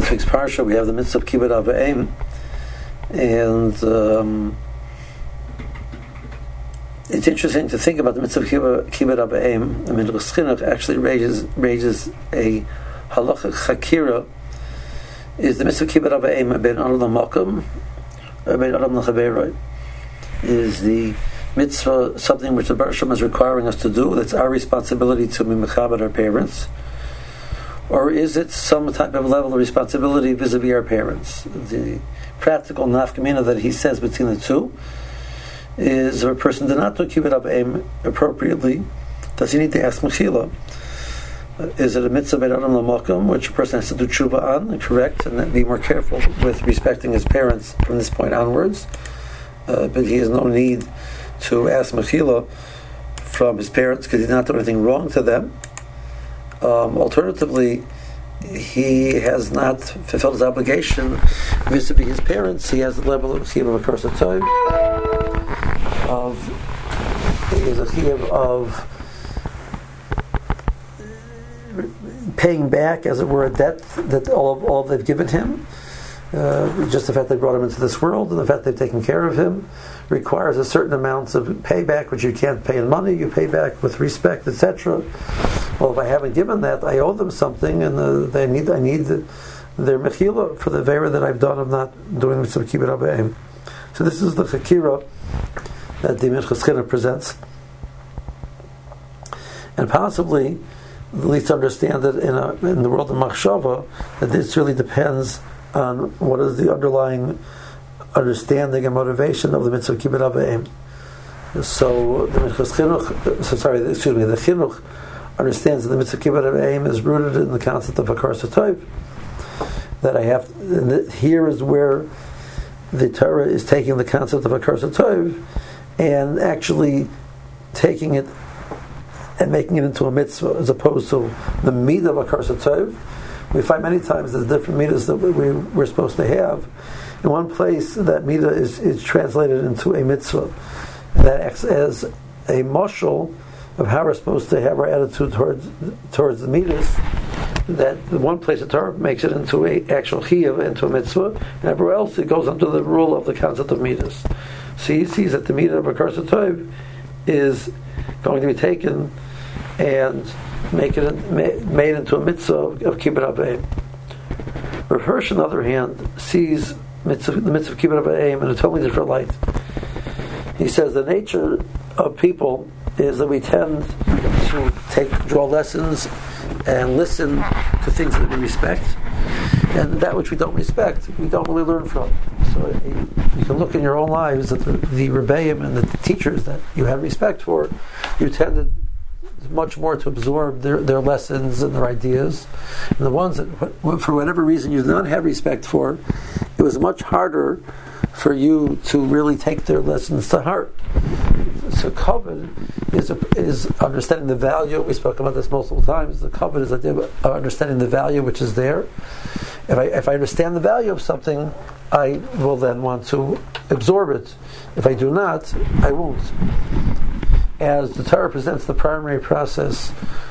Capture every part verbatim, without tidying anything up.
this week's parsha, we have the mitzvah of kibbud av v'em, and um, it's interesting to think about the mitzvah of kibbud av v'em. I mean, Minchas Chinuch actually raises raises a halachic chakira. Is the mitzvah of kibbud av v'em ben adam l'makom or ben adam l'chaveroi? Is the mitzvah something which the Baruch Shem is requiring us to do? That's our responsibility to be mechaber our parents. Or is it some type of level of responsibility vis-a-vis our parents? The practical nafkamina that he says between the two is, if a person did not do kibbud av v'em appropriately, does he need to ask mechila? Is it a mitzvah ben adam l'makom, which a person has to do tshuva on, correct, and be more careful with respecting his parents from this point onwards? Uh, but he has no need to ask mechila from his parents because he did not do anything wrong to them. Um, alternatively, he has not fulfilled his obligation vis-a-vis his parents. He has the level of chiyuv of a curse of time, of he is a chiyuv of paying back, as it were, a debt that all of all they've given him. Uh, just the fact they brought him into this world and the fact they've taken care of him requires a certain amount of payback, which you can't pay in money. You pay back with respect, et cetera. Well, if I haven't given that, I owe them something, and uh, they need I need the, their mechila for the vera that I've done of not doing mitzvah kibbud av v'em. So this is the chakira that the Minchas Chinuch presents, and possibly at least understand that in, a, in the world of machshava, that this really depends on what is the underlying understanding and motivation of the mitzvah kibbud av v'em. So the Minchas Chinuch, so sorry, excuse me, the Chinuch understands that the mitzvah kibbud av v'em is rooted in the concept of hakar satov. That I have, and that here is where the Torah is taking the concept of hakar satov and actually taking it and making it into a mitzvah, as opposed to the midah of hakar satov. We find many times there's different midas that we, we're supposed to have. In one place, that midah is, is translated into a mitzvah that acts as a mashal of how we're supposed to have our attitude towards towards the midas. That the one place the Torah makes it into a actual chiyuv, into a mitzvah, and everywhere else it goes under the rule of the concept of midas. So he sees that the midah of hakar satov is going to be taken and make it made into a mitzvah of kibbud av v'em. Rav Hirsch, on the other hand, sees mitzvah, the mitzvah of kibbud av v'em in a totally different light. He says the nature of people is that we tend to take draw lessons and listen to things that we respect, and that which we don't respect, we don't really learn from. So you can look in your own lives at the, the rebbeim and the teachers that you had respect for. You tended much more to absorb their, their lessons and their ideas. And the ones that, for whatever reason, you did not have respect for, it was much harder for you to really take their lessons to heart. So kavod is a, is understanding the value. We spoke about this multiple times. The kavod is idea of understanding the value which is there. If I if I understand the value of something, I will then want to absorb it. If I do not, I won't. As the Torah presents the primary process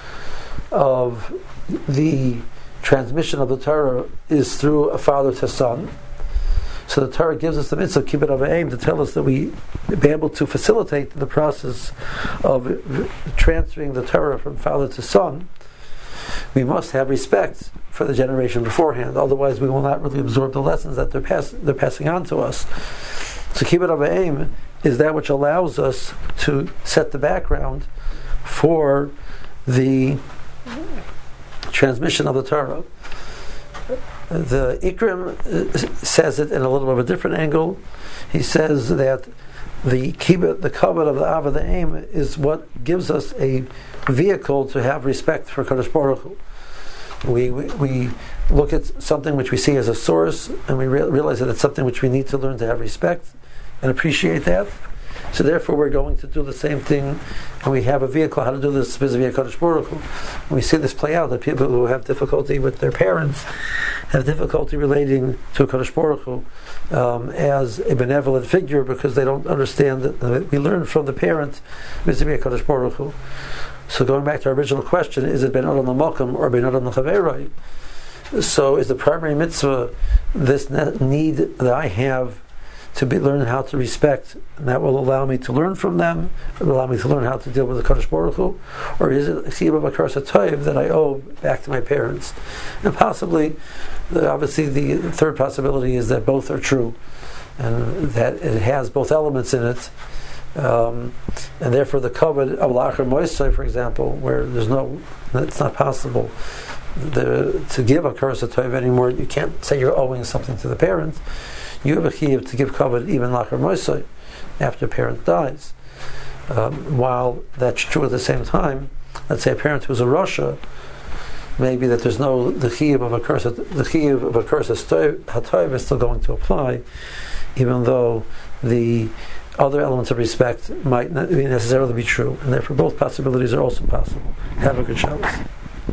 of the transmission of the Torah is through a father to son. So the Torah gives us the mitzvah of kibbud av v'em to tell us that we be able to facilitate the process of transferring the Torah from father to son. We must have respect for the generation beforehand, otherwise we will not really absorb the lessons that they're, pass- they're passing on to us. So kibbud av v'em is that which allows us to set the background for the transmission of the Torah. The Ikrim says it in a little bit of a different angle. He says that the kibbud, the kavod of the av the aim, is what gives us a vehicle to have respect for Kadosh Baruch Hu. We, we we look at something which we see as a source, and we re- realize that it's something which we need to learn to have respect and appreciate that. So therefore we're going to do the same thing, and we have a vehicle how to do this vis-a-vis Kadosh Baruch Hu. And we see this play out, that people who have difficulty with their parents have difficulty relating to Kadosh Baruch Hu um, as a benevolent figure, because they don't understand that uh, we learn from the parent vis-a-vis Kadosh Baruch Hu. So going back to our original question, is it ben adam l'makom or ben adam l'chaveroi? So is the primary mitzvah this need that I have to be learn how to respect, and that will allow me to learn from them, it will allow me to learn how to deal with the Kadosh Baruch Hu, or is it a chiyuv of akaras hatov that I owe back to my parents? And possibly, the, obviously, the third possibility is that both are true, and that it has both elements in it, um, and therefore the covet of lachar moisei, for example, where there's no, it's not possible the, to give akaras hatov anymore. You can't say you're owing something to the parents. You have a chiyuv to give covet even lachar moisei after a parent dies. Um, while that's true at the same time, let's say a parent who's a rasha, maybe that there's no the chiyuv of a curse, the chiyuv of a curse hatov is still going to apply, even though the other elements of respect might not necessarily be true, and therefore both possibilities are also possible. Have a good Shabbos.